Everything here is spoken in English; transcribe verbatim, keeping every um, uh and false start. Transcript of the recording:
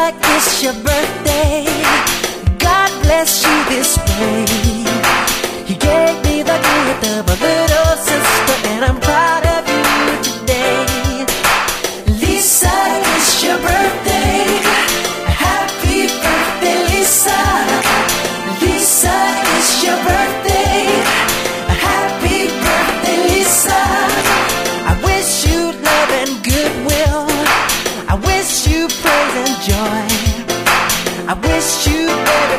it's your birthday. God bless you this way. You gave me the gift of a little sister, and I'm proud of you today. Lisa, it's your birthday. Happy birthday, Lisa. Lisa, it's your birthday. Happy birthday, Lisa. I wish you love and goodwill. I wish you praise and joy. I wish you better.